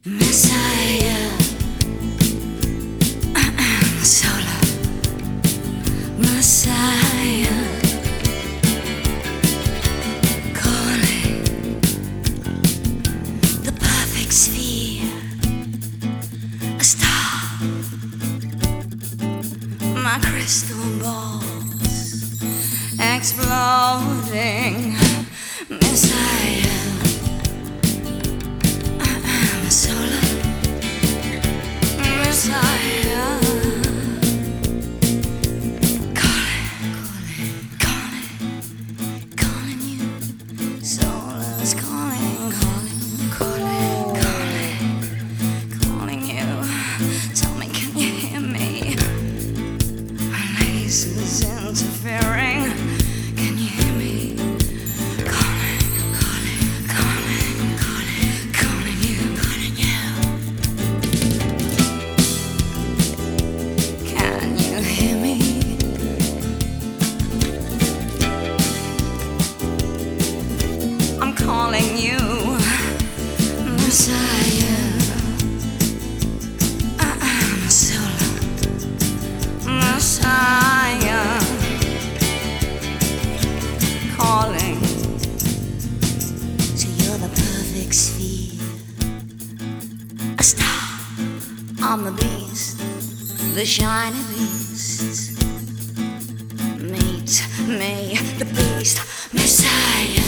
Messiah, solo Messiah, calling the perfect sphere, a star, my crystal balls exploding. Messiah, solo Messiah, calling you. Solo's calling you. Tell me, can you hear me? My laser's interfering. Can you hear me? Calling you. Can you hear me? I'm calling you, Messiah. I'm solo Messiah, calling. So you're the perfect sphere, a star, I'm the beast, the shiny beast. Meet me, the beast, Messiah.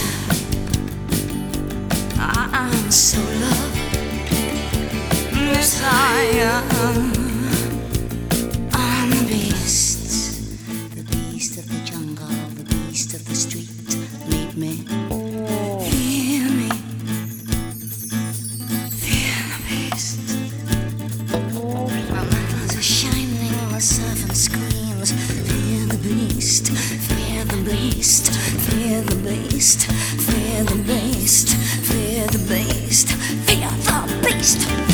I'm solo Messiah. I'm the beast of the jungle, the beast of the street. Meet me, hear me, fear the beast. My eyes are shining, the servant screams. Fear the beast, fear the beast, fear the beast, fear the beast, fear the beast, fear the beast.